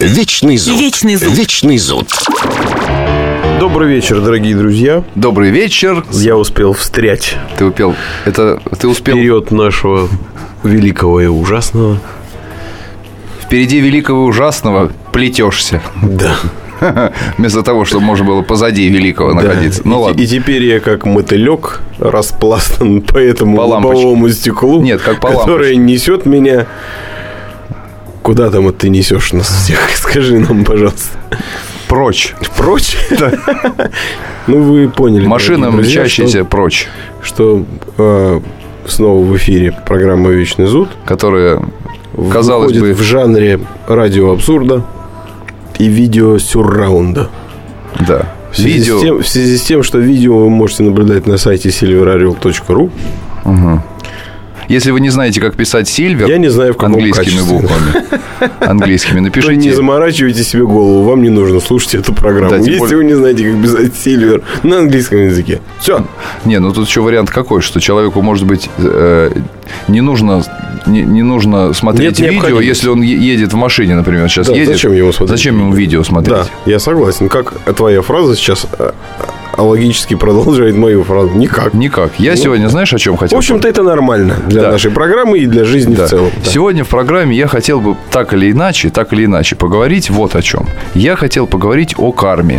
Вечный зуд. Вечный зуд. Вечный зуд. Добрый вечер, дорогие друзья. Добрый вечер. Я успел встрять. Ты успел вперед нашего великого и ужасного. Впереди великого и ужасного плетешься. Да. Вместо того, чтобы можно было позади великого находиться. Ну ладно. И теперь я как мотылек распластан по этому лобовому стеклу, нет, как по которое несет меня. Куда там ты несешь нас всех? Скажи нам, пожалуйста. Прочь. Прочь? Да. Ну, вы поняли. Машина, мчащаяся прочь. Что снова в эфире программа «Вечный зуд», которая, казалось бы, в жанре радиоабсурда и видео-сюрраунда. Да. В связи с тем, что видео вы можете наблюдать на сайте silverariel.ru. Угу. Если вы не знаете, как писать Silver, я не знаю, в каком английскими качестве. буквами, английскими, напишите. То не заморачивайте себе голову, вам не нужно слушать эту программу. Да, если вы не знаете, как писать Silver на английском языке. Все. Не, ну тут еще вариант какой, что человеку, может быть, не нужно смотреть видео, если он едет в машине, например, сейчас едет. Зачем ему смотреть? Зачем ему видео смотреть? Да, я согласен. Как твоя фраза сейчас логически продолжает мою фразу? Никак. Я сегодня, знаешь, о чем хотел? В общем-то, это нормально для нашей программы и для жизни в целом. Да. Сегодня в программе я хотел бы так или иначе поговорить вот о чем. Я хотел поговорить о карме.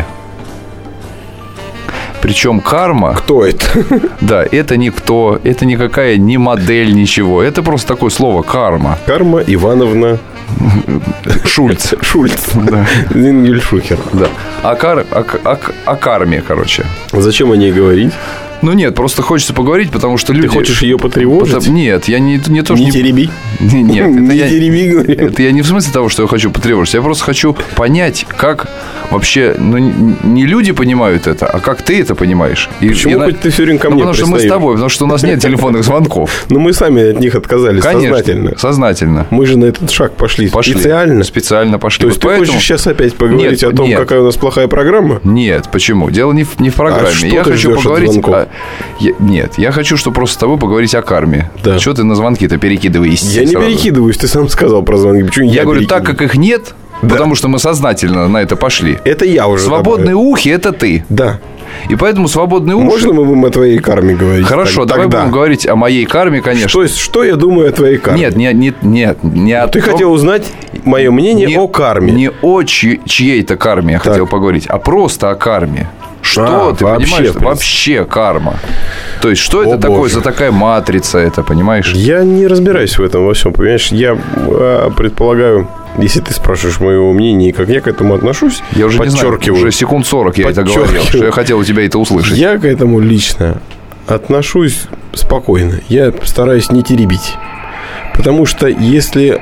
Причем карма... Кто это? Да, это никто, это никакая не модель, ничего. Это просто такое слово карма. Карма Ивановна Шульц. Да. Зингельшухер. Да. О карме, короче. Зачем о ней говорить? Ну, нет, просто хочется поговорить, потому что люди... Ты хочешь ее потревожить? Нет, я не то, что... Не тереби. Нет, не тереби, говорю. Это я не в смысле того, что я хочу потревожить. Я просто хочу понять, как вообще... Ну, не люди понимают это, а как ты это понимаешь. Почему хоть ты все время ко мне потому что мы с тобой, потому что у нас нет телефонных звонков. Но мы сами от них отказались. Конечно, сознательно. Мы же на этот шаг пошли. Специально пошли. То есть ты хочешь сейчас опять поговорить о том, какая у нас плохая программа? Нет, почему? Дело не в программе. Я хочу поговорить... Нет, я хочу, чтобы просто с тобой поговорить о карме. Да. Чего ты на звонки-то перекидываешься? Я не перекидываюсь, ты сам сказал про звонки. Почему я говорю, так как их нет, потому что мы сознательно на это пошли. Это я уже. Свободные ухи – это ты. Да. И поэтому свободные уши... Можно мы будем о твоей карме говорить? Хорошо, давай будем говорить о моей карме, конечно. Что я думаю о твоей карме? Нет. Ты хотел узнать мое мнение о карме. Не о чьей-то карме я хотел поговорить, а просто о карме. Что ты понимаешь? Вообще карма. То есть, что это такое за такая матрица, это, понимаешь? Я не разбираюсь в этом во всем, понимаешь? Я предполагаю, если ты спрашиваешь моего мнения, как я к этому отношусь, я уже подчеркиваю. Не знаю, уже секунд 40 я это говорил, что я хотел у тебя это услышать. Я к этому лично отношусь спокойно. Я стараюсь не теребить. Потому что если,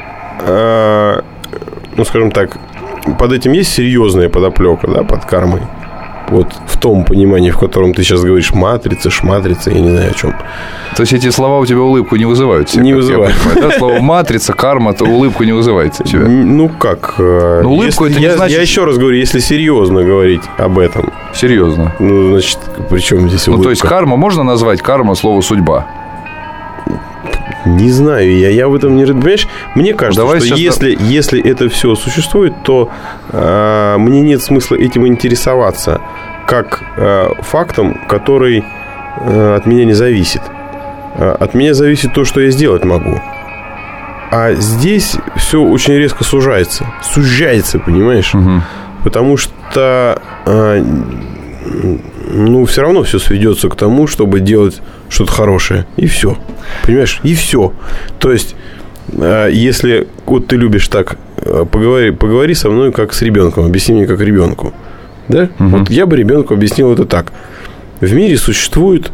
скажем так, под этим есть серьезная подоплека, да, под кармой. Вот в том понимании, в котором ты сейчас говоришь матрица, шматрица, я не знаю о чем. То есть эти слова у тебя улыбку не вызывают? Не вызывают. Да? Слово матрица, карма, то улыбку не вызывает у тебя. Ну как? Ну, улыбку это не значит... Я еще раз говорю, если серьезно говорить об этом. Серьезно? Ну, значит, при чем здесь улыбка? Ну, то есть карма можно назвать карма слово судьба? Не знаю, я в этом не разбираюсь. Мне кажется, что если это все существует, то мне нет смысла этим интересоваться как фактом, который от меня не зависит. От меня зависит то, что я сделать могу. А здесь все очень резко сужается. Сужается, понимаешь? Угу. Потому что все равно все сведется к тому, чтобы делать что-то хорошее. И все. Понимаешь? И все. То есть, если вот ты любишь так, поговори со мной как с ребенком. Объясни мне как ребенку. Да? Угу. Вот я бы ребенку объяснил это так. В мире существует,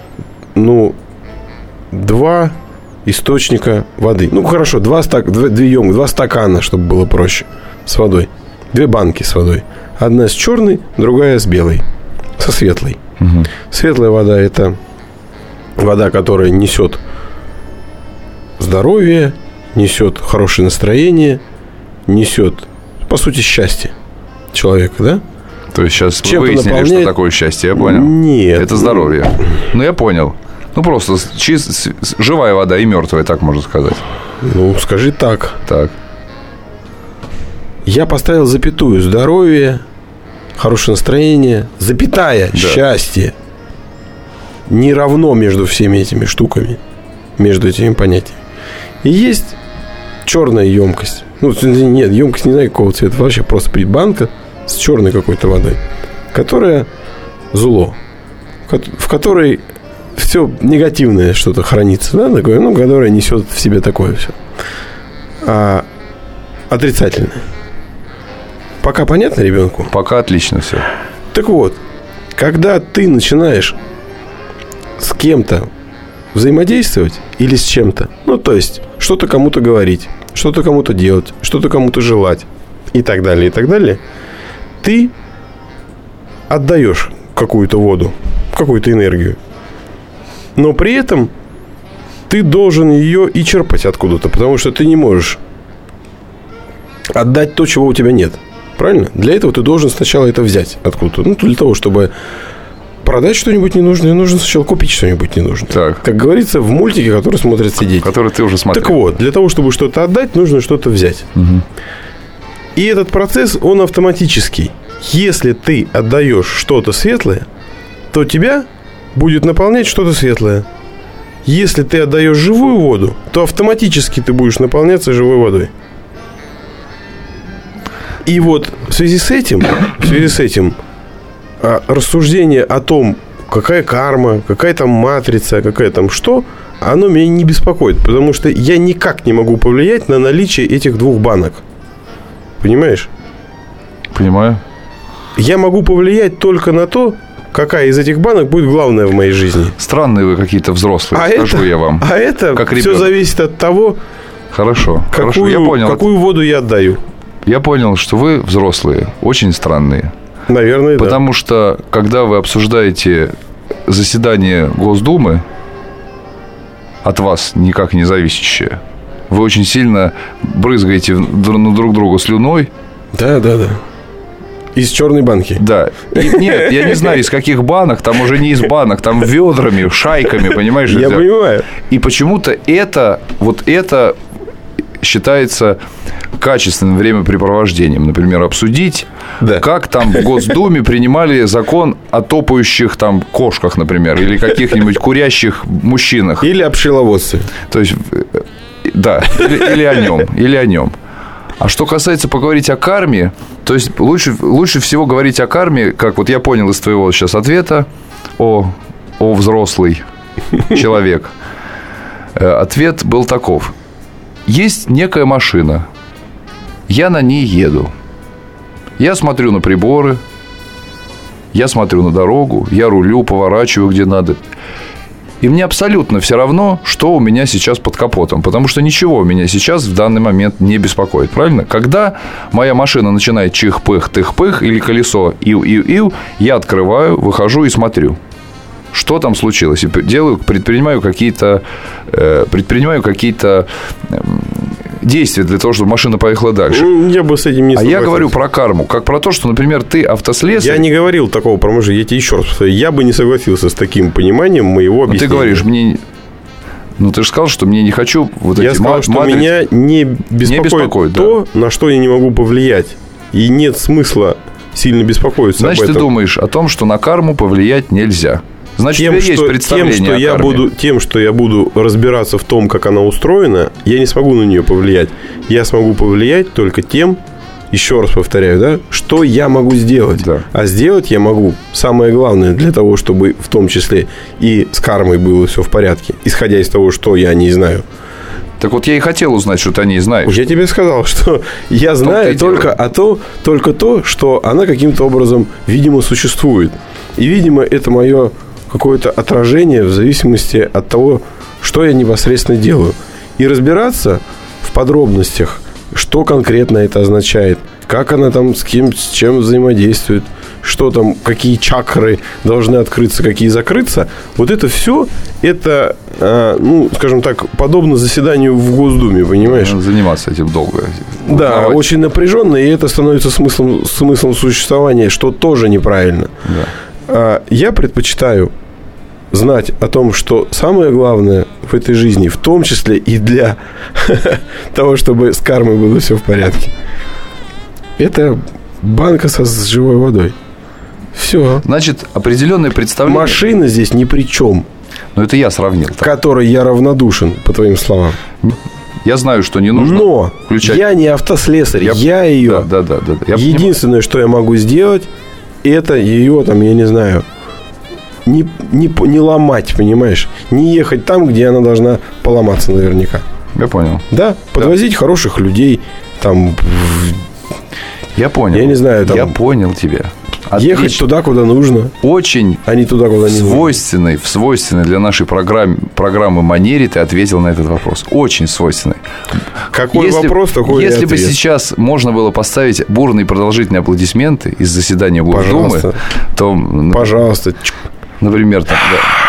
два источника воды. Ну, хорошо, два стакана, чтобы было проще, с водой. 2 банки с водой. Одна с черной, другая с белой. Со светлой. Угу. Светлая вода – это вода, которая несет здоровье, несет хорошее настроение, несет, по сути, счастье человека, да? То есть сейчас вы выяснили, что такое счастье, я понял? Нет. Это здоровье. Ну, я понял. Ну, просто живая вода и мертвая, так можно сказать. Ну, скажи так. Так. я поставил запятую: здоровье, хорошее настроение, запятая, счастье. Не равно между всеми этими штуками, между этими понятиями. И есть черная емкость. Ну, нет, емкость не знаю какого цвета. Вообще просто банка с черной какой-то водой, которая зло, в которой все негативное что-то хранится, да, такое, ну, которое несет в себе такое все. Отрицательное. Пока понятно ребенку? Пока отлично все. Так вот, когда ты начинаешь с кем-то взаимодействовать или с чем-то, ну, то есть, что-то кому-то говорить, что-то кому-то делать, что-то кому-то желать и так далее, ты отдаешь какую-то воду, какую-то энергию. Но при этом ты должен ее и черпать откуда-то, потому что ты не можешь отдать то, чего у тебя нет. Правильно? Для этого ты должен сначала это взять откуда-то. Ну, для того, чтобы продать что-нибудь ненужное, нужно сначала купить что-нибудь ненужное. Так. Как говорится в мультике, который смотрят все дети. Который ты уже смотрел. Так вот, для того, чтобы что-то отдать, нужно что-то взять. Угу. И этот процесс, он автоматический. Если ты отдаешь что-то светлое, то тебя будет наполнять что-то светлое. Если ты отдаешь живую воду, то автоматически ты будешь наполняться живой водой. И вот в связи с этим рассуждение о том, какая карма, какая там матрица, какая там что, оно меня не беспокоит, потому что я никак не могу повлиять на наличие этих двух банок. Понимаешь? Понимаю. Я могу повлиять только на то, какая из этих банок будет главная в моей жизни. Странные вы какие-то взрослые, скажу я вам. А это как все зависит от того, хорошо, я понял. Какую воду я отдаю. Я понял, что вы взрослые, очень странные. Наверное, Потому что, когда вы обсуждаете заседание Госдумы, от вас никак не зависящее, вы очень сильно брызгаете на друг друга слюной. Да. Из черной банки. Да. Нет, я не знаю, из каких банок. Там уже не из банок, там ведрами, шайками, понимаешь? Я понимаю. И почему-то это считается качественным времяпрепровождением. Например, обсудить, как там в Госдуме принимали закон о топающих там кошках, например, или каких-нибудь курящих мужчинах. Или о пчеловодстве. То есть, да, или о нем. А что касается поговорить о карме, то есть лучше всего говорить о карме, как вот я понял из твоего сейчас ответа, о взрослый человек. Ответ был таков. Есть некая машина. Я на ней еду. Я смотрю на приборы. Я смотрю на дорогу. Я рулю, поворачиваю где надо. И мне абсолютно все равно, что у меня сейчас под капотом. Потому что ничего меня сейчас в данный момент не беспокоит. Правильно? Когда моя машина начинает чих-пых, тых-пых, или колесо ив-ив-ив, я открываю, выхожу и смотрю. Что там случилось? И предпринимаю какие-то действия для того, чтобы машина поехала дальше. Я бы с этим не согласился. А я говорю про карму. Как про то, что, например, ты автослесарь. Я не говорил такого про мужа. Я тебе еще раз повторю. Я бы не согласился с таким пониманием моего объяснения. Ты говоришь, мне... Ну, ты же сказал, что мне не хочу вот я эти сказал, что меня не беспокоит то, на что я не могу повлиять. И нет смысла сильно беспокоиться. Значит, об этом. Ты думаешь о том, что на карму повлиять нельзя. Значит, у тебя есть представление о карме. Тем, что я буду разбираться в том, как она устроена, я не смогу на нее повлиять. Я смогу повлиять только тем, еще раз повторяю, да, что я могу сделать. Да. А сделать я могу самое главное для того, чтобы в том числе и с кармой было все в порядке, исходя из того, что я не знаю. Так вот, я и хотел узнать, что ты о ней знаешь. Я тебе сказал, что я знаю только то, что она каким-то образом, видимо, существует. И, видимо, это мое какое-то отражение в зависимости от того, что я непосредственно делаю. И разбираться в подробностях, что конкретно это означает, как она там с чем взаимодействует, что там, какие чакры должны открыться, какие закрыться. Вот это все, это, скажем так, подобно заседанию в Госдуме, понимаешь? Заниматься этим долго. Да, очень напряженно, и это становится смыслом существования, что тоже неправильно. Да. Я предпочитаю знать о том, что самое главное в этой жизни, в том числе и для того, чтобы с кармой было все в порядке, Это банка с живой водой. Все. Значит, определенное представление... Машина здесь ни при чем. Но это я сравнил. Которой я равнодушен, по твоим словам. Я знаю, что не нужно включать. Я не автослесарь, я ее. Да. Единственное, что я могу сделать, это ее, там, я не знаю, не ломать, понимаешь? Не ехать там, где она должна поломаться наверняка. Я понял. Да, подвозить хороших людей, там... Я понял. Я не знаю, там... Я понял тебя. Отлично. Ехать туда, куда нужно. Очень а не туда, куда не нужно. В свойственной для нашей программы манере ты ответил на этот вопрос. Очень свойственный. Какой вопрос, такой Если ответ. бы сейчас можно было поставить бурные и продолжительные аплодисменты из заседания Госдумы, то... Пожалуйста. Например, там...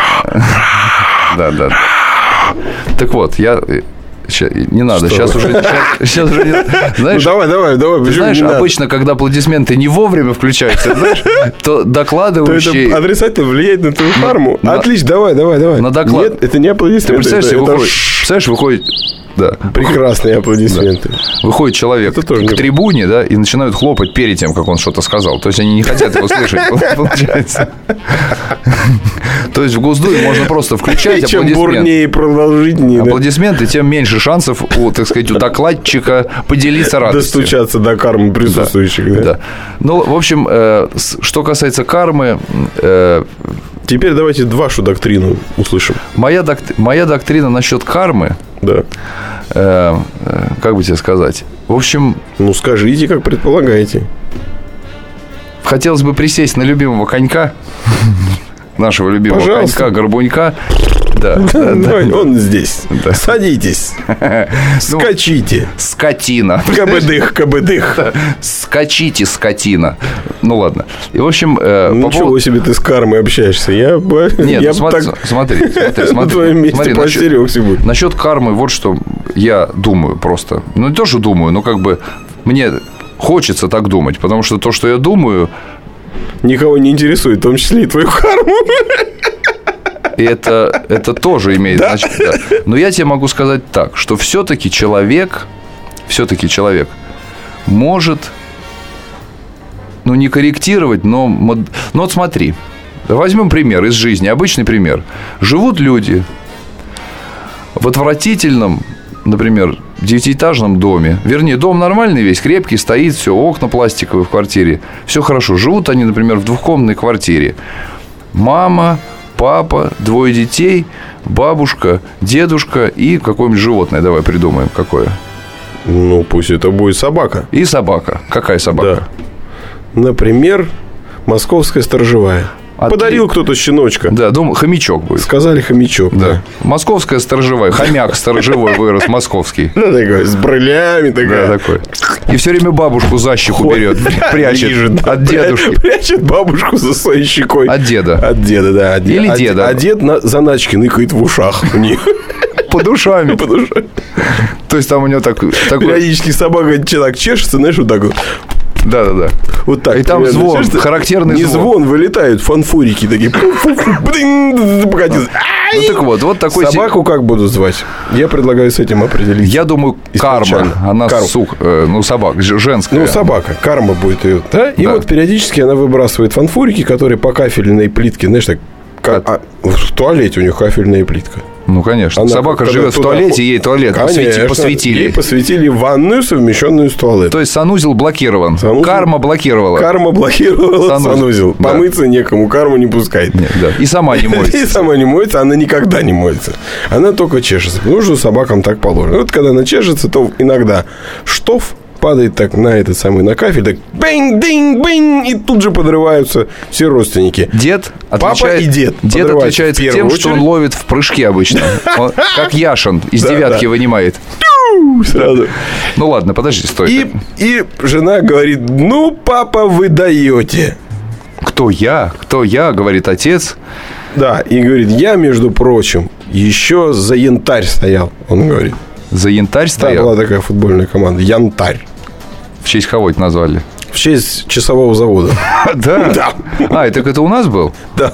Да. Так вот, не надо, сейчас уже не... Знаешь, давай. Знаешь, обычно, когда аплодисменты не вовремя включаются, знаешь, то докладывающий... Это отрицательно влияет на твою карму. Отлично, давай. На доклад... Нет, это не аплодисменты. Ты представляешь, выходит... Да. Прекрасные аплодисменты. Да. Выходит человек к трибуне, да, и начинают хлопать перед тем, как он что-то сказал. То есть они не хотят его слышать, получается. То есть в Госдуме можно просто включать аплодисменты. Чем бурнее и продолжительнее. Аплодисменты, тем меньше шансов у, так сказать, у докладчика поделиться радостью. Достучаться до кармы присутствующих. Да. Ну, в общем, что касается кармы... Теперь давайте вашу доктрину услышим. Моя доктрина насчет кармы. Да. Как бы тебе сказать? В общем... Ну, скажите, как предполагаете. Хотелось бы присесть на любимого конька. Нашего любимого конька, Горбунька. Да. Он здесь. Садитесь. Скачите. Скотина. Кабыдых. Скачите, скотина. Ну, ладно. И, в общем... Ничего себе ты с кармой общаешься. Нет, смотри. На твоем месте постерегся будет. Насчет кармы, вот что я думаю просто. Ну, не то, что думаю, но как бы мне хочется так думать. Потому что то, что я думаю... Никого не интересует, в том числе и твою карму. И это тоже имеет значение. Да. Но я тебе могу сказать так, что все-таки человек может, ну, не корректировать, но вот смотри, возьмем пример из жизни, обычный пример. Живут люди в отвратительном, например, 9-этажном доме. Вернее, дом нормальный весь, крепкий, стоит, все, окна пластиковые в квартире. Все хорошо. Живут они, например, в двухкомнатной квартире. Мама, папа, 2 детей, бабушка, дедушка и какое-нибудь животное. Давай придумаем, какое. Ну, пусть это будет собака. И собака. Какая собака? Да. Например, московская сторожевая. Подарил кто-то щеночка. Да, думаю, хомячок будет. Сказали хомячок. Да. Московская сторожевая. Хомяк сторожевой вырос московский. Ну, такой, с брылями такая. Да, такой. И все время бабушку за щеку берет, прячет от дедушки. Прячет бабушку за своей щекой. От деда. От деда, да. Или деда. А дед заначки ныкает в ушах у них. Под ушами. То есть там у него такой... Периодически собака человек чешется, знаешь, вот так вот. Да. Вот так. И там звон, характерный звон. Не звон, вылетают фанфурики такие. Ну, так вот такой... Собаку как буду звать? Я предлагаю с этим определиться. Я думаю, карма. Она собака, женская. Ну, собака. Карма будет ее. Да? И вот периодически она выбрасывает фанфурики, которые по кафельной плитке, знаешь, так... В туалете у нее кафельная плитка. Ну, конечно. Собака живет в туалете, ей туалет посвятили. Ей посвятили ванную, совмещенную с туалетом. То есть санузел блокирован. Карма блокировала. Карма блокировала санузел. Да. Помыться некому, карму не пускает. Нет, да. И сама не моется. И сама не моется, она никогда не моется. Она только чешется. Потому что собакам так положено. Вот когда она чешется, то иногда штоф падает так на этот самый, на кафель, так бэнь-динь-бэнь, и тут же подрываются все родственники. Папа и дед. Дед отличается тем, что он ловит в прыжке обычно. Он, как Яшин из девятки вынимает. Сразу. Ну ладно, подожди, стой. И жена говорит: ну, папа, вы даете. Кто я, говорит отец. Да, и говорит: я, между прочим, еще за янтарь стоял, он говорит. За янтарь стоял? Да, была такая футбольная команда. Янтарь. В честь кого это назвали? В честь часового завода. Да? Да. Так это у нас был? Да.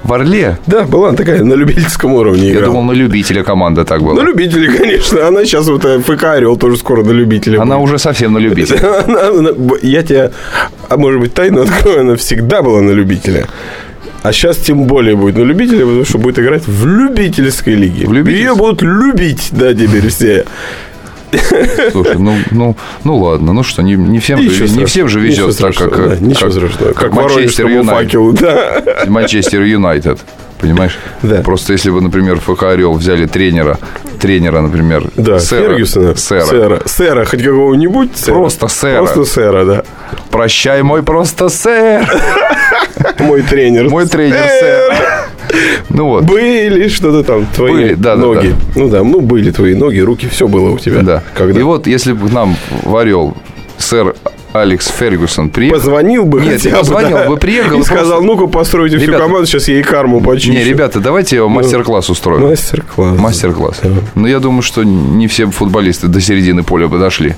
В «Орле»? Да, была такая на любительском уровне играла. Я думал, на любителя команда так была. На любителя, конечно. Она сейчас вот ФК «Орел» тоже скоро на любителя. Она уже совсем на любителя. Я тебе, может быть, тайну открою, она всегда была на любителя. А сейчас тем более будет на любителя, потому что будет играть в любительской лиге. Ее будут любить, да, теперь все. Слушай, ну ладно, ну что, не всем же везет так, как Манчестер Юнайтед. Манчестер Юнайтед, понимаешь? Да. Просто если бы, например, ФК «Орел» взяли тренера, например, да, Фергюсона, сэра, хоть какого-нибудь сэра. Просто сэра, да. Прощай, мой просто сэр. Мой тренер, сэр. Ну вот. Были что-то там твои ноги. Да. Были твои ноги, руки, все было у тебя. Да. И вот если бы нам в «Орел» сэр Алекс Фергюсон приехал. Позвонил бы. Нет, позвонил бы, приехал. И сказал, ну-ка, постройте всю команду, сейчас я и карму почищу. Не, ребята, давайте я вам мастер-класс устрою. Мастер-класс. Да. Но я думаю, что не все футболисты до середины поля подошли.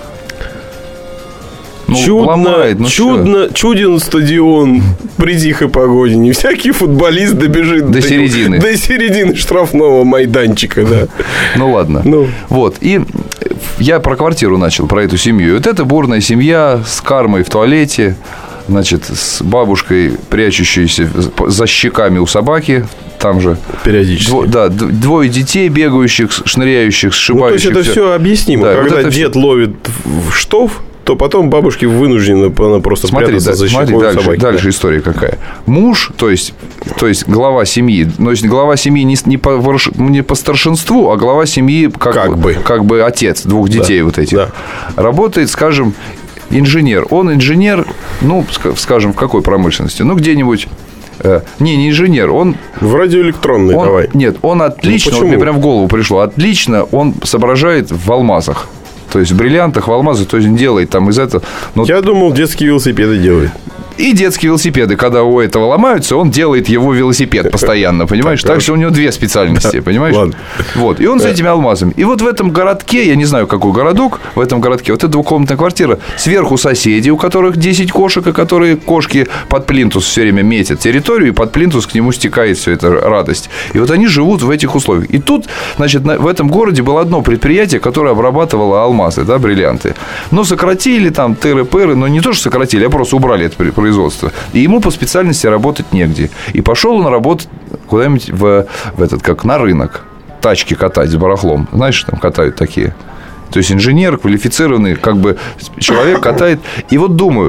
Чуден стадион при тихой погоде. Не всякий футболист добежит до середины штрафного майданчика, да. Ну ладно. Вот. И я про квартиру начал, про эту семью. И вот эта бурная семья с кармой в туалете, значит, с бабушкой, прячущейся за щеками у собаки. Там же периодически. Двое детей, бегающих, шныряющих, сшибающих. То есть это все объяснимо. Да, когда вот дед ловит в штоф, то потом бабушке вынуждены просто прятаться за щекой собаки. Дальше история какая. Муж, то есть глава семьи, но если глава семьи не по старшинству, а глава семьи как бы отец двух детей вот этих. Да. Работает, скажем, инженер. Он инженер, скажем, в какой промышленности? Где-нибудь... Не инженер, он... В радиоэлектронной, давай. Нет, он отлично, мне прям в голову пришло, отлично он соображает в алмазах. То есть в бриллиантах, в алмазах, то есть он делает там из этого. Я думал, детские велосипеды делает. И детские велосипеды, когда у этого ломаются, он делает его велосипед постоянно, понимаешь? Так что у него две специальности, понимаешь? Ладно. Вот. И он с этими алмазами. И вот в этом городке, я не знаю, какой городок, в этом городке, вот эта двухкомнатная квартира, сверху соседи, у которых 10 кошек, и которые кошки под плинтус все время метят территорию, и под плинтус к нему стекает все это радость. И вот они живут в этих условиях. И тут, значит, в этом городе было одно предприятие, которое обрабатывало алмазы, да, бриллианты. Но сократили там тыры-пыры, но не то, что сократили, а просто убрали это производства. И ему по специальности работать негде. И пошел он работать куда-нибудь в этот, как на рынок. Тачки катать с барахлом. Знаешь, там катают такие. То есть инженер, квалифицированный, как бы человек катает. И вот думаю,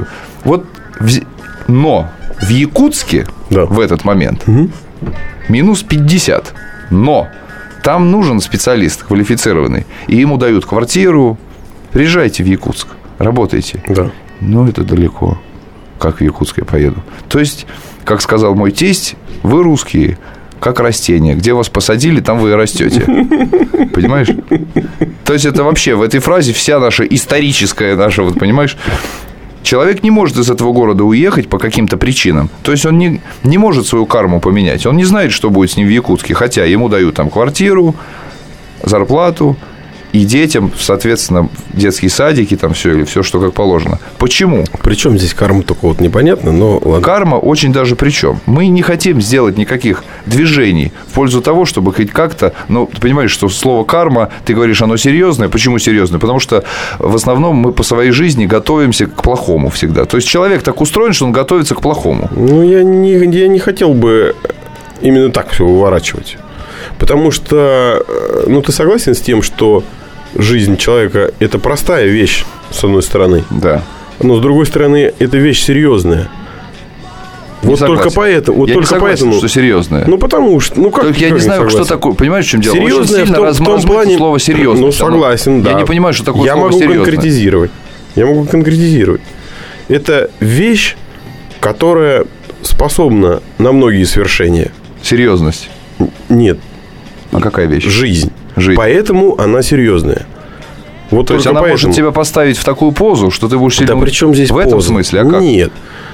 но в Якутске в этот момент минус 50. Но там нужен специалист квалифицированный. И ему дают квартиру. Приезжайте в Якутск, работайте. Да. Но это далеко. Как в Якутск я поеду. То есть, как сказал мой тесть, вы русские, как растения. Где вас посадили, там вы и растете. Понимаешь? То есть, это вообще в этой фразе вся наша историческая, вот понимаешь? Человек не может из этого города уехать по каким-то причинам. То есть, он не может свою карму поменять. Он не знает, что будет с ним в Якутске. Хотя ему дают там квартиру, зарплату. И детям, соответственно, детские садики, там все, или все, что как положено. Почему? Причем здесь карма только вот непонятно, но ладно. Карма очень даже причем. Мы не хотим сделать никаких движений в пользу того, чтобы хоть как-то... ты понимаешь, что слово карма, ты говоришь, оно серьезное. Почему серьезное? Потому что в основном мы по своей жизни готовимся к плохому всегда. То есть человек так устроен, что он готовится к плохому. Я не хотел бы именно так все выворачивать. Потому что, ты согласен с тем, что жизнь человека – это простая вещь, с одной стороны. Да. Но, с другой стороны, это вещь серьезная. Вот только поэтому... Я не согласен, что серьезная. Потому что... Только я не знаю, что такое... Понимаешь, в чем дело? Серьезное очень сильно размазывается слово «серьезное». Согласен, да. Я не понимаю, что такое слово «серьезное». Я могу конкретизировать. Это вещь, которая способна на многие свершения. Серьезность? Нет. А какая вещь? Жизнь. Поэтому она серьезная. То есть она может тебя поставить в такую позу, что ты будешь сильно... Да при чем здесь в этом смысле? А как? Нет.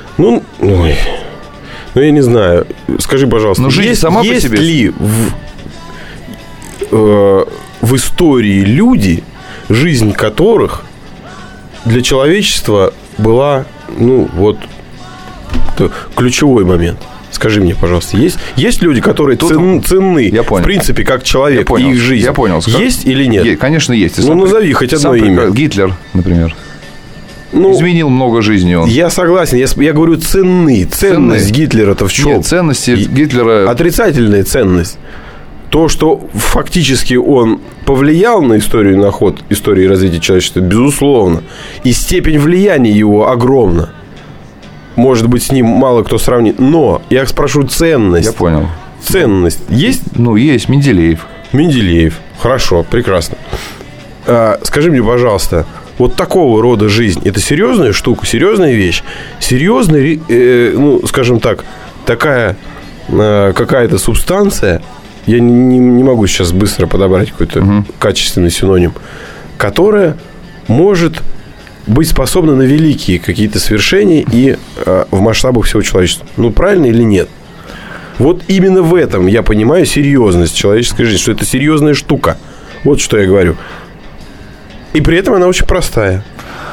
Я не знаю. Скажи, пожалуйста, жизнь сама по себе... ли в истории люди, жизнь которых для человечества была, ключевой момент? Скажи мне, пожалуйста, есть люди, которые ценны, в принципе, как человек и их жизнь? Я понял. Есть или нет? Конечно, есть. Назови хоть одно имя. Гитлер, например. Изменил много жизни он. Я согласен. Я говорю, ценны. Ценность Гитлера-то в чем? Нет, ценности Гитлера... Отрицательная ценность. То, что фактически он повлиял на историю, на ход истории развития человечества, безусловно. И степень влияния его огромна. Может быть, с ним мало кто сравнит. Но я спрошу ценность. Я понял. Ценность есть? Есть. Менделеев. Хорошо, прекрасно. Скажи мне, пожалуйста, вот такого рода жизнь – это серьезная штука, серьезная вещь? Серьезная, скажем так, такая какая-то субстанция, я не могу сейчас быстро подобрать какой-то качественный синоним, которая может быть способна на великие какие-то свершения и в масштабах всего человечества. Правильно или нет? Вот именно в этом я понимаю серьезность человеческой жизни, что это серьезная штука. Вот что я говорю. И при этом она очень простая.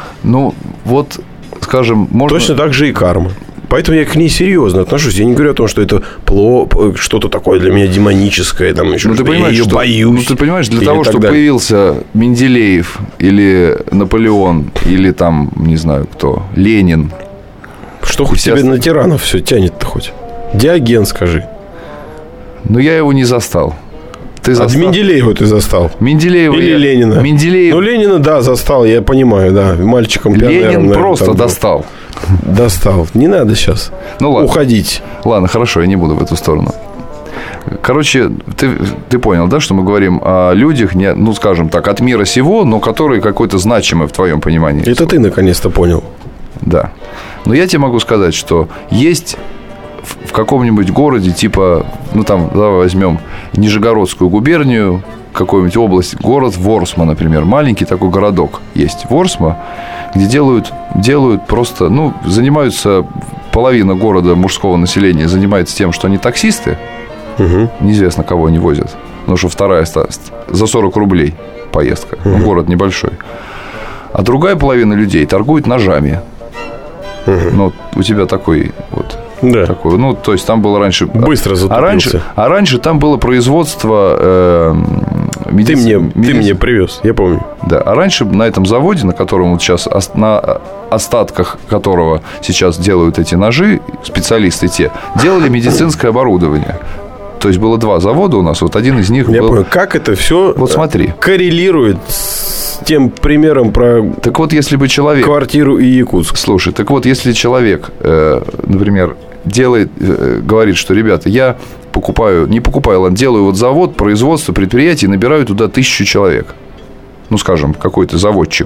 Скажем, можно... Точно так же и карма. Поэтому я к ней серьезно отношусь. Я не говорю о том, что это что-то такое для меня демоническое. Там еще я ее боюсь. Ты понимаешь, для того, чтобы появился Менделеев или Наполеон, или там, не знаю кто, Ленин. Что хоть тебе на тиранов все тянет-то хоть? Диоген, скажи. Я его не застал. Менделеева ты застал? Менделеева или Ленина? Ленина, да, застал, я понимаю, да. Мальчиком-пионером. Ленин просто достал. Достал. Не надо сейчас уходить. Ладно, хорошо, я не буду в эту сторону. Короче, ты понял, да, что мы говорим о людях, скажем так, от мира сего, но которые какой-то значимый в твоем понимании. Это ты наконец-то понял. Да. Но я тебе могу сказать, что есть в каком-нибудь городе, типа, давай возьмем Нижегородскую губернию, какую-нибудь область, город Ворсма, например, маленький такой городок есть, Ворсма, где делают просто, занимаются, половина города мужского населения занимается тем, что они таксисты, неизвестно, кого они возят, потому что вторая за 40 рублей поездка, город небольшой, а другая половина людей торгует ножами. У тебя такой вот... Да. Такой, то есть там было раньше... Быстро затупился. А раньше там было производство Ты мне привез, я помню. Да, а раньше на этом заводе, на котором вот сейчас, на остатках которого сейчас делают эти ножи, специалисты делали медицинское оборудование. То есть было два завода у нас, вот один из них я был... понял, как это все коррелирует с тем примером про так вот, если бы человек... квартиру и Якутск. Слушай, так вот, если человек, например, говорит, что, ребята, я делаю вот завод, производство, предприятие, и набираю туда 1000 человек. Скажем, какой-то заводчик.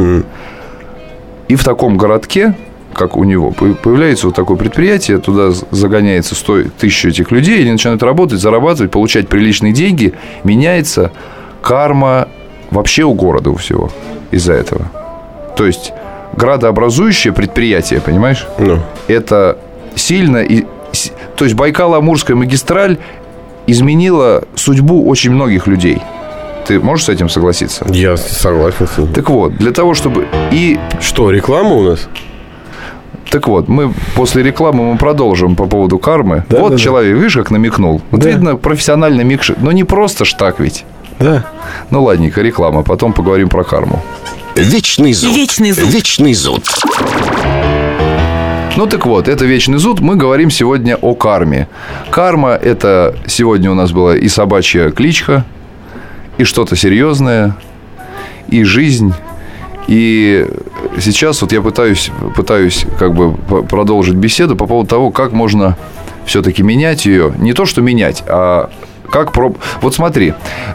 И в таком городке, как у него, появляется вот такое предприятие, туда загоняется 100 тысяч этих людей, они начинают работать, зарабатывать, получать приличные деньги, меняется карма вообще у города, у всего из-за этого. То есть, градообразующее предприятие, понимаешь, это сильно... То есть, Байкало-Амурская магистраль изменила судьбу очень многих людей. Ты можешь с этим согласиться? Я согласен с ним. Так вот, для того, чтобы... Что, реклама у нас? Так вот, мы после рекламы мы продолжим по поводу кармы. Да, человек, видишь, как намекнул. Вот видно, профессионально микшит. Но не просто ж так ведь. Да. Ладненько, реклама. Потом поговорим про карму. Вечный зуд. Вечный зуд. Так вот, это вечный зуд. Мы говорим сегодня о карме. Карма – это сегодня у нас была и собачья кличка, и что-то серьезное, и жизнь. И сейчас вот я пытаюсь как бы продолжить беседу по поводу того, как можно все-таки менять ее. Не то, что менять, а как... Вот смотри,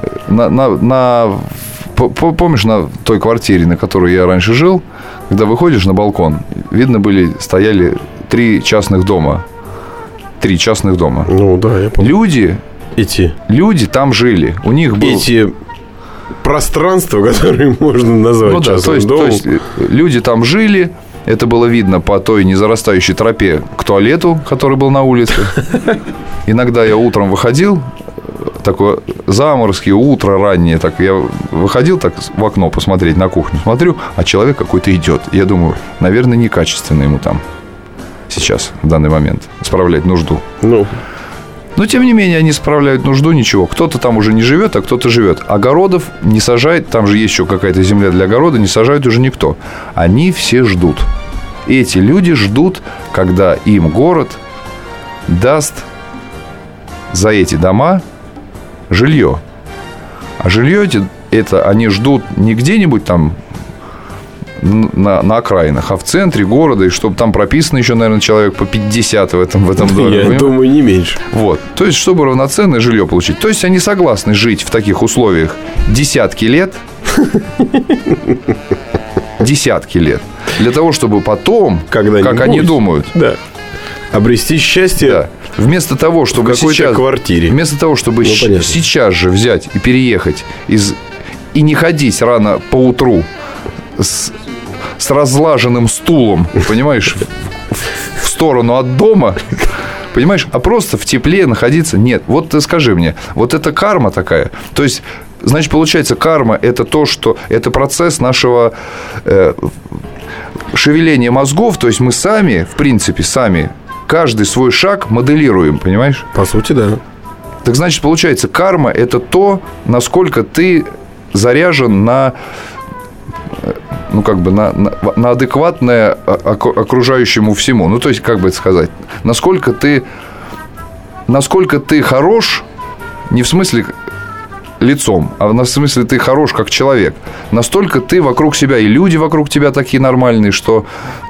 помнишь, на той квартире, на которой я раньше жил, когда выходишь на балкон, видно стояли 3 частных дома. 3 частных дома. Да, я помню. Люди там жили. У них был... Эти пространства, которые можно назвать частным домом. То есть, люди там жили. Это было видно по той незарастающей тропе к туалету, который был на улице. Иногда я утром выходил, такое заморское утро раннее, так я выходил так в окно посмотреть на кухню, смотрю, а человек какой-то идет. Я думаю, наверное, некачественно ему там. сейчас, в данный момент, справлять нужду. Ну. Но, тем не менее, они справляют нужду, ничего. Кто-то там уже не живет, а кто-то живет. Огородов не сажает, там же есть еще какая-то земля для огорода, не сажает уже никто. Они все ждут. Эти люди ждут, когда им город даст за эти дома жилье. А жилье это они ждут не где-нибудь там на окраинах, а в центре города, и чтобы там прописано еще, наверное, человек по 50 в этом доме. Я думаю, не меньше. Вот. То есть, чтобы равноценное жилье получить. То есть, они согласны жить в таких условиях десятки лет. Десятки лет. Для того, чтобы потом, как они думают, обрести счастье. Да. Вместо того, чтобы в какой-то квартире. Вместо того, чтобы сейчас же взять и переехать и не ходить рано поутру с разлаженным стулом, понимаешь, в сторону от дома, понимаешь, а просто в тепле находиться. Нет, вот ты скажи мне, вот это карма такая. То есть, значит, получается, карма – это то, что это процесс нашего шевеления мозгов. То есть, мы сами, в принципе, каждый свой шаг моделируем, понимаешь? По сути, да. Так значит, получается, карма – это то, насколько ты заряжен на адекватное окружающему всему. Ну, то есть, как бы это сказать, насколько ты хорош, не в смысле лицом, а в смысле ты хорош как человек. Настолько ты вокруг себя, и люди вокруг тебя такие нормальные, что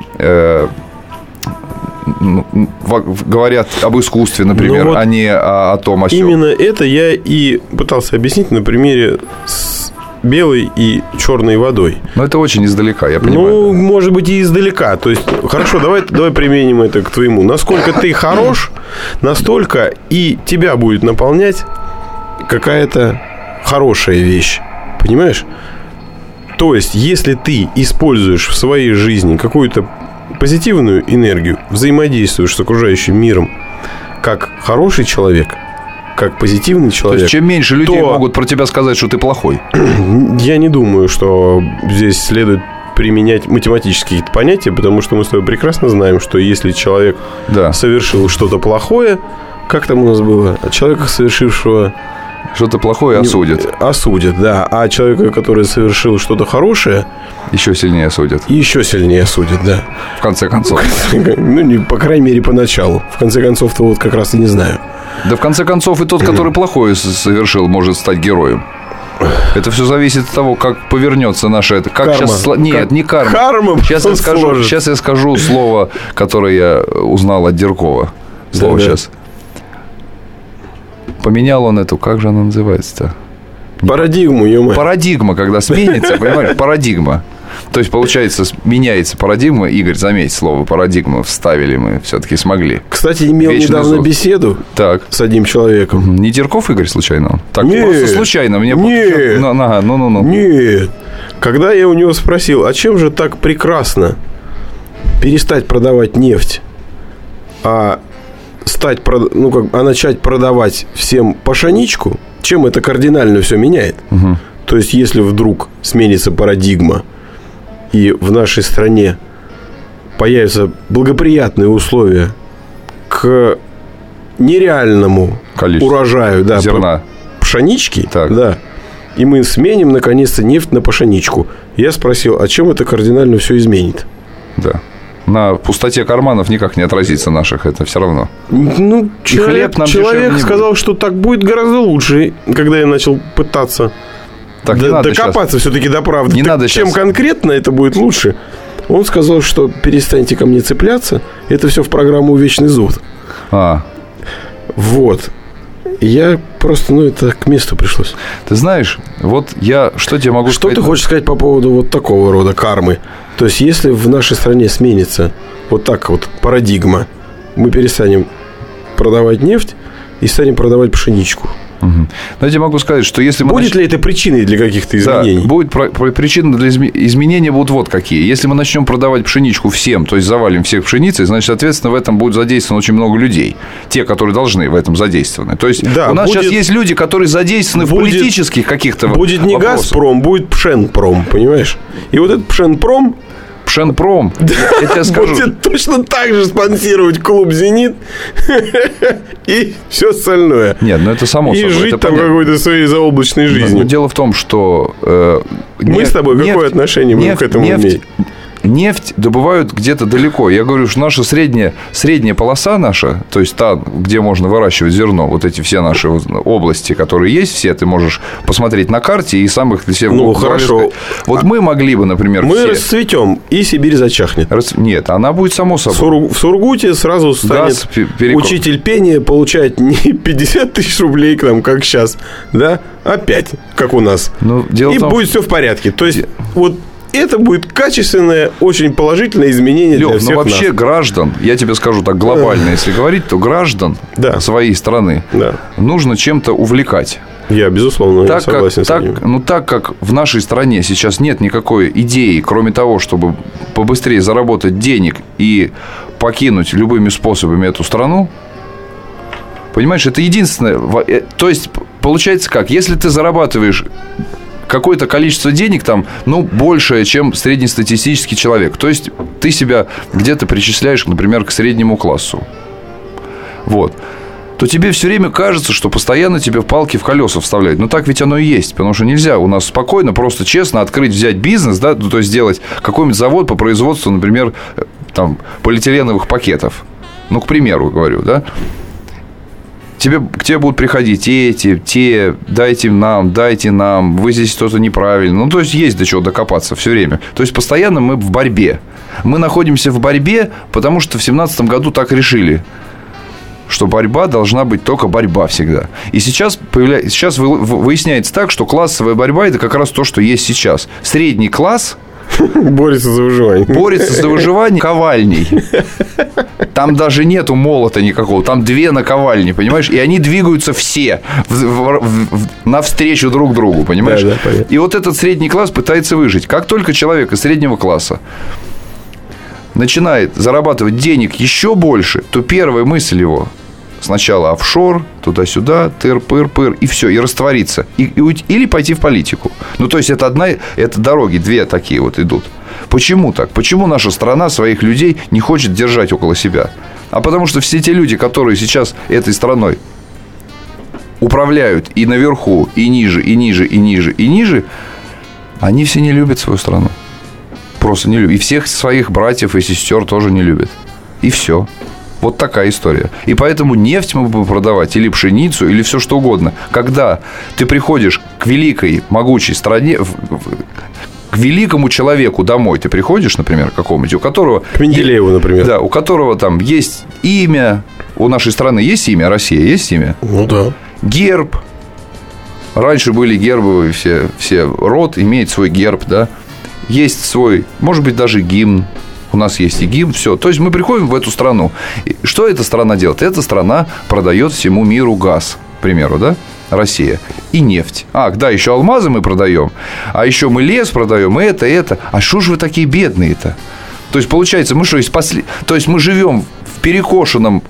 говорят об искусстве, например, вот а не о том, о сём. Именно это я и пытался объяснить на примере с белой и черной водой. Но это очень издалека, я понимаю. Ну, может быть, и издалека. То есть, хорошо, давай применим это к твоему. Насколько ты хорош, настолько и тебя будет наполнять какая-то хорошая вещь. Понимаешь? То есть, если ты используешь в своей жизни какую-то позитивную энергию, взаимодействуешь с окружающим миром как хороший человек, как позитивный человек. То есть, чем меньше людей могут про тебя сказать, что ты плохой. Я не думаю, что здесь следует применять математические какие-то понятия, потому что мы с тобой прекрасно знаем, что если человек совершил что-то плохое, как там у нас было? Человека, совершившего что-то плохое, осудят. Осудят, да. А человека, который совершил что-то хорошее, еще сильнее осудят. Еще сильнее осудят, да. В конце концов. Ну, по крайней мере, поначалу. В конце концов-то вот как раз и не знаю. Да в конце концов и тот, который плохое совершил, может стать героем. Это все зависит от того, как повернется наша... Это, как карма. Сейчас... Нет, не карма. Карма. Сейчас я скажу слово, которое я узнал от Деркова. Слово сейчас. Поменял он эту... Как же она называется-то? Парадигму, ё-моё. Парадигма, когда сменится, понимаешь? Парадигма. То есть, получается, меняется парадигма. Игорь, заметь, слово парадигма вставили мы, все-таки смогли. Кстати, имел недавно беседу с одним человеком. Не Дерков Игорь, случайно? Так, нет, просто случайно. Мне нет, нет. Когда я у него спросил, а чем же так прекрасно перестать продавать нефть, а начать продавать всем пашаничку, чем это кардинально все меняет? Угу. То есть, если вдруг сменится парадигма, и в нашей стране появятся благоприятные условия к нереальному урожаю зерна, пшенички, да, и мы сменим наконец-то нефть на пшеничку. Я спросил, а чем это кардинально все изменит? Да. На пустоте карманов никак не отразится наших, это все равно. Ну, человек сказал, что так будет гораздо лучше, когда я начал пытаться докопаться все-таки до правды. Не надо чем конкретно это будет лучше? Он сказал, что перестаньте ко мне цепляться. Это все в программу «Вечный зуд». Вот. Я просто, это к месту пришлось. Ты знаешь, вот я что тебе могу сказать? Что ты хочешь сказать по поводу вот такого рода кармы? То есть, если в нашей стране сменится вот так вот парадигма, мы перестанем продавать нефть и станем продавать пшеничку. Угу. Но я тебе могу сказать, что если мы... Будет ли это причиной для каких-то изменений? Да, будет причины для изменения будут вот какие. Если мы начнем продавать пшеничку всем, то есть завалим всех пшеницей, значит, соответственно, в этом будет задействовано очень много людей. Те, которые должны в этом задействованы. То есть, у нас сейчас есть люди, которые задействованы в политических каких-то будет не вопросах. «Газпром», будет «Пшенпром», понимаешь? И вот этот «Пшенпром», Пшенпром, я тебе скажу... Будет точно так же спонсировать клуб «Зенит» и все остальное. Нет, ну это само собой. И жить там какой-то своей заоблачной жизнью. Но дело в том, что... Мы с тобой какое отношение будем к этому иметь? Нефть добывают где-то далеко. Я говорю, что наша средняя полоса наша, то есть та, где можно выращивать зерно, вот эти все наши области, которые есть, все ты можешь посмотреть на карте и сам их для себя... Ну, хорошо. Вот мы могли бы, например... Мы расцветем, и Сибирь зачахнет. Нет, она будет само собой. В Сургуте сразу станет учитель пения получать не 50 тысяч рублей, как сейчас, да, а 5, как у нас. И будет все в порядке. То есть, вот... Это будет качественное, очень положительное изменение для всех нас. Вообще граждан, я тебе скажу так глобально, если говорить, то граждан своей страны нужно чем-то увлекать. Я, безусловно, согласен с этим. Так как в нашей стране сейчас нет никакой идеи, кроме того, чтобы побыстрее заработать денег и покинуть любыми способами эту страну, понимаешь, это единственное... То есть, получается как? Если ты зарабатываешь... какое-то количество денег там, большее, чем среднестатистический человек. То есть, ты себя где-то причисляешь, например, к среднему классу. Вот. То тебе все время кажется, что постоянно тебе палки в колеса вставляют. Но так ведь оно и есть. Потому что нельзя у нас спокойно, просто честно открыть, взять бизнес, да, то есть, сделать какой-нибудь завод по производству, например, там, полиэтиленовых пакетов. К примеру, говорю, да. К тебе будут приходить те, дайте нам, вы здесь что-то неправильно. То есть, есть до чего докопаться все время. То есть, постоянно мы в борьбе. Мы находимся в борьбе, потому что в 2017 году так решили, что борьба должна быть только борьба всегда. И сейчас выясняется так, что классовая борьба – это как раз то, что есть сейчас. Средний класс... Борется за выживание. Ковальней. Там даже нету молота никакого. Там 2 наковальни, понимаешь? И они двигаются все навстречу друг другу, понимаешь? Да, и вот этот средний класс пытается выжить. Как только человек из среднего класса начинает зарабатывать денег еще больше, то первая мысль его сначала офшор, туда-сюда, тыр-пыр-пыр, и все, и раствориться. Или пойти в политику. То есть, это дороги, 2 такие вот идут. Почему так? Почему наша страна своих людей не хочет держать около себя? А потому что все те люди, которые сейчас этой страной управляют и наверху, и ниже, и ниже, и ниже, и ниже, они все не любят свою страну. Просто не любят. И всех своих братьев и сестер тоже не любят. И все. Вот такая история. И поэтому нефть мы будем продавать, или пшеницу, или все что угодно. Когда ты приходишь к великой, могучей стране, к великому человеку домой, ты приходишь, например, к какому-нибудь, у которого... К Менделееву, например. Да, у которого там есть имя. У нашей страны есть имя? Россия есть имя? Да. Герб. Раньше были гербовые все. Род имеет свой герб, да. Есть свой, может быть, даже гимн. У нас есть и гимн, все. То есть, мы приходим в эту страну. И что эта страна делает? Эта страна продает всему миру газ, к примеру, да? Россия. И нефть. Да, еще алмазы мы продаем. А еще мы лес продаем. Это. А что же вы такие бедные-то? То есть, получается, мы что, То есть, мы живем в перекошенном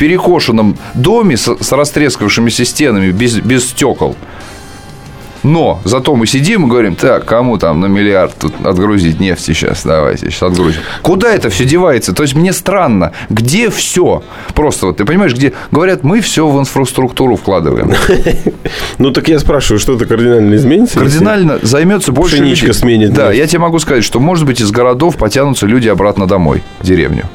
доме с растрескавшимися стенами, без стекол. Но зато мы сидим и говорим: так, кому там на миллиард тут отгрузить нефти сейчас? Давайте сейчас отгрузим. Куда это все девается? То есть, мне странно, где все? Просто вот ты понимаешь, где говорят, мы все в инфраструктуру вкладываем. Так я спрашиваю, что-то кардинально изменится? Кардинально займется больше людей. Пшеничка сменит. Да, я тебе могу сказать, что, может быть, из городов потянутся люди обратно домой, в деревню.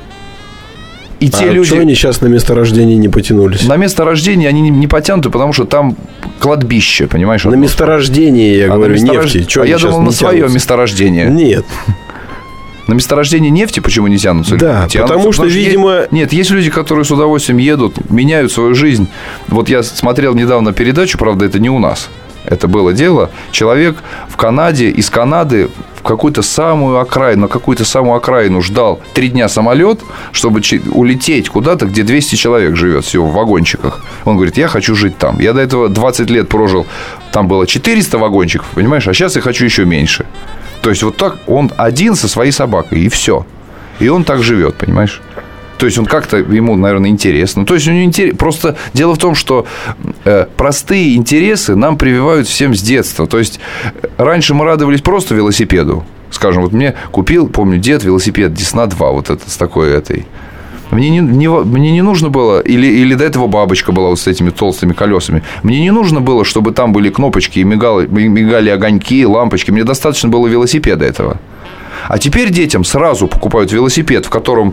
И те люди... Что они сейчас на месторождении не потянулись? На месторождении они не потянуты, потому что там кладбище, понимаешь? На месторождении, я говорю, нефти. Я думал, на свое месторождение. Нет. На месторождении нефти почему не тянутся? Да, потому что, видимо... Нет, есть люди, которые с удовольствием едут, меняют свою жизнь. Вот я смотрел недавно передачу, правда, это не у нас. Это было дело. Человек в Канаде, из Канады в какую-то самую окраину ждал 3 дня самолет, чтобы улететь куда-то, где 200 человек живет всего в вагончиках. Он говорит: я хочу жить там. Я до этого 20 лет прожил. Там было 400 вагончиков, понимаешь? А сейчас я хочу еще меньше. То есть, вот так он один со своей собакой, и все. И он так живет, понимаешь? То есть, он как-то, ему, наверное, интересно. То есть, у него просто дело в том, что простые интересы нам прививают всем с детства. То есть, раньше мы радовались просто велосипеду. Скажем, вот мне купил, помню, дед велосипед Десна 2, вот это с такой этой. Мне не нужно было, или до этого бабочка была вот с этими толстыми колесами. Мне не нужно было, чтобы там были кнопочки и мигали огоньки, лампочки. Мне достаточно было велосипеда этого. А теперь детям сразу покупают велосипед, в котором...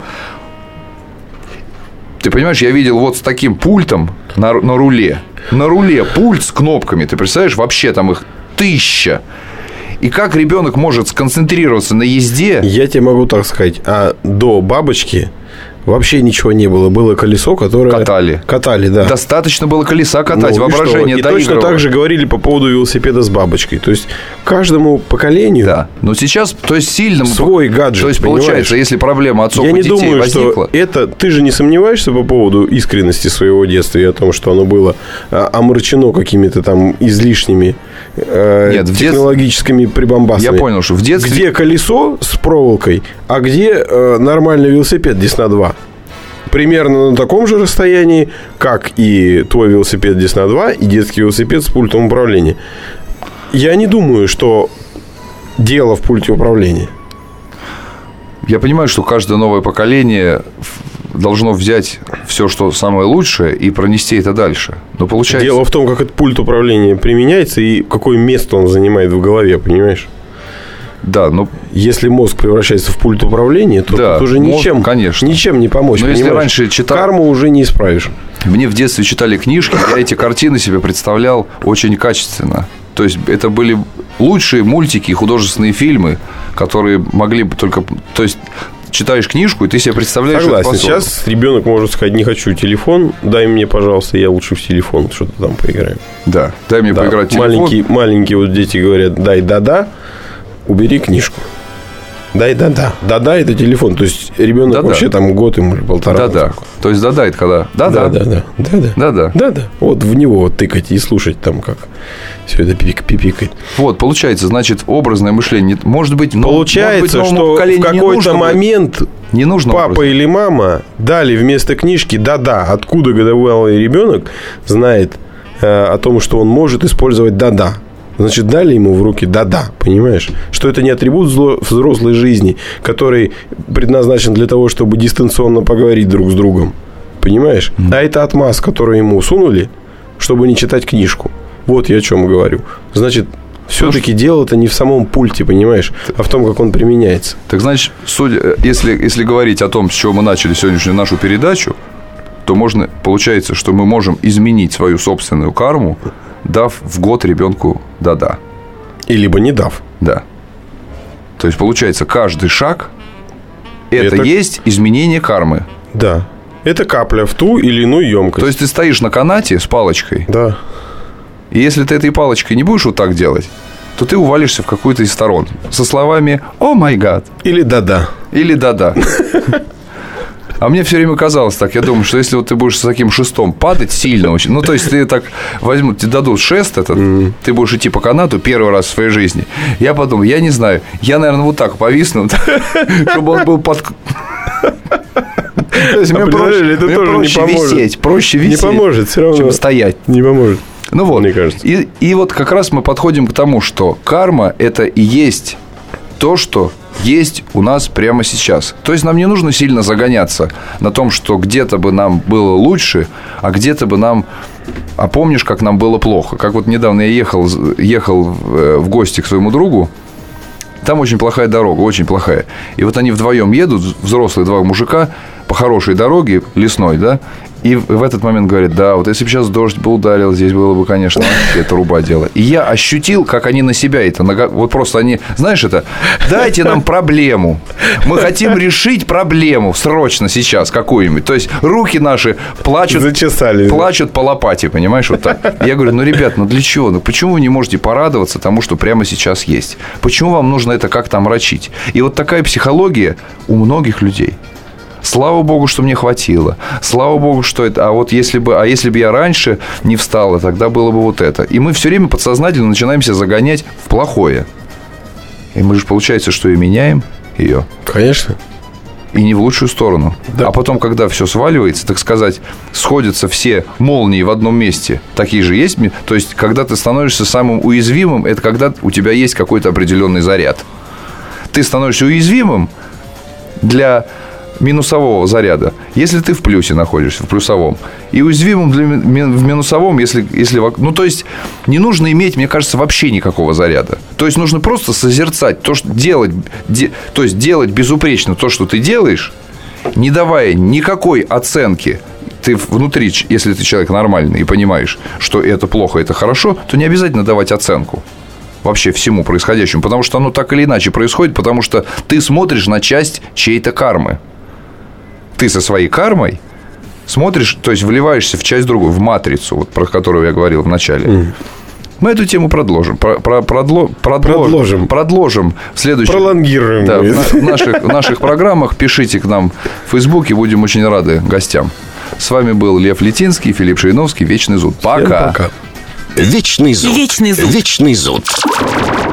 Ты понимаешь, я видел вот с таким пультом на руле. На руле пульт с кнопками. Ты представляешь, вообще там их 1000. И как ребенок может сконцентрироваться на езде? Я тебе могу так сказать. А до бабочки вообще ничего не было. Было колесо, которое... Катали, да. Достаточно было колеса катать, воображение доигрывало. И точно так же говорили по поводу велосипеда с бабочкой. То есть, каждому поколению... Да, но сейчас, то есть, сильно... Свой гаджет, то есть, понимаешь? Получается, если проблема отцов и детей возникла... Я не думаю, что это... Ты же не сомневаешься по поводу искренности своего детства и о том, что оно было омрачено какими-то там излишними технологическими прибамбасами. Я понял, что в детстве... Где колесо с проволокой, а где нормальный велосипед Десна 2? Примерно на таком же расстоянии, как и твой велосипед Десна 2 и детский велосипед с пультом управления. Я не думаю, что дело в пульте управления. Я понимаю, что каждое новое поколение должно взять все, что самое лучшее, и пронести это дальше. Но получается... Дело в том, как этот пульт управления применяется и какое место он занимает в голове, понимаешь? Да, но... Если мозг превращается в пульт управления, то тут уже ничем не помочь. Но если раньше читал... Карму уже не исправишь. Мне в детстве читали книжки, я эти картины себе представлял очень качественно. То есть, это были лучшие мультики и художественные фильмы, которые могли бы только... То есть, читаешь книжку, и ты себе представляешь... Согласен. Сейчас ребенок может сказать: не хочу телефон, дай мне, пожалуйста, я лучше в телефон что-то там поиграем. Да, дай мне поиграть в телефон. Маленькие вот дети говорят: дай да-да, убери книжку. Дай да-да. Да-да – это телефон. То есть, ребенок вообще там год ему или полтора. Да-да. То есть, да-да – это когда? Да-да. Да-да. Да-да. Вот в него вот тыкать и слушать там, как все это пипикает. Вот, получается, значит, образное мышление. Может быть, получается, что в какой-то момент не нужно папа или мама дали вместо книжки «да-да». Откуда годовалый ребенок знает о том, что он может использовать «да-да». Значит, дали ему в руки «да-да», понимаешь? Что это не атрибут взрослой жизни, который предназначен для того, чтобы дистанционно поговорить друг с другом. Понимаешь? А это отмаз, который ему сунули, чтобы не читать книжку. Вот я о чем говорю. Значит, все-таки дело-то не в самом пульте, понимаешь, а в том, как он применяется. Так, значит, если говорить о том, с чего мы начали сегодняшнюю нашу передачу, то получается, что мы можем изменить свою собственную карму, дав в год ребенку да-да. И либо не дав. Да. То есть, получается, каждый шаг это есть изменение кармы. Да. Это капля в ту или иную емкость. То есть, ты стоишь на канате с палочкой. Да. И если ты этой палочкой не будешь вот так делать, то ты увалишься в какую-то из сторон со словами «О май гад». Или «да-да». Или «да-да». А мне все время казалось так. Я думаю, что если вот ты будешь с таким шестом падать сильно очень... Ну, то есть, ты так возьмут, тебе дадут шест этот, ты будешь идти по канату первый раз в своей жизни. Я подумал, я не знаю, я, наверное, вот так повисну, чтобы он был под... То есть, мне проще висеть, не поможет, все равно, чем стоять. Не поможет. Ну вот, мне кажется. И вот как раз мы подходим к тому, что карма – это и есть то, что есть у нас прямо сейчас. То есть, нам не нужно сильно загоняться на том, что где-то бы нам было лучше, а где-то бы нам... А помнишь, как нам было плохо? Как вот недавно я ехал в гости к своему другу. Там очень плохая дорога, очень плохая. И вот они вдвоем едут, взрослые два мужика, по хорошей дороге, лесной, да, и в этот момент говорят: да, вот если бы сейчас дождь бы ударил, здесь было бы, конечно, это труба дело. И я ощутил, как они на себя это... Вот просто они... Знаешь, это... Дайте нам проблему. Мы хотим решить проблему срочно сейчас какую-нибудь. То есть, руки наши плачут... Зачесали. Плачут по лопате, понимаешь, вот так. Я говорю: ну, ребят, ну для чего? Ну, почему вы не можете порадоваться тому, что прямо сейчас есть? Почему вам нужно это как-то омрачить? И вот такая психология у многих людей. Слава богу, что мне хватило. Слава богу, что это... А вот если бы я раньше не встала, тогда было бы вот это. И мы все время подсознательно начинаем себя загонять в плохое. И мы же, получается, что и меняем ее. Конечно. И не в лучшую сторону. Да. А потом, когда все сваливается, так сказать, сходятся все молнии в одном месте. Такие же есть. То есть, когда ты становишься самым уязвимым, это когда у тебя есть какой-то определенный заряд. ты становишься уязвимым для минусового заряда, если ты в плюсе находишься, в плюсовом, и уязвимым в минусовом, если... Ну, то есть, не нужно иметь, мне кажется, вообще никакого заряда. То есть, нужно просто созерцать то, что делать, то есть, делать безупречно то, что ты делаешь, не давая никакой оценки. Ты внутри, если ты человек нормальный и понимаешь, что это плохо, это хорошо, то не обязательно давать оценку вообще всему происходящему, потому что оно так или иначе происходит, потому что ты смотришь на часть чьей-то кармы. Ты со своей кармой смотришь, то есть вливаешься в часть другую, в матрицу, вот, про которую я говорил в начале. Мы эту тему продолжим. Продолжим в следующем. Пролонгируем. Да, в наших программах. Пишите к нам в Фейсбуке, будем очень рады гостям. С вами был Лев Литинский, Филипп Шейновский. Вечный зуд. Пока. Вечный зуд. Вечный зуд. Вечный зуд.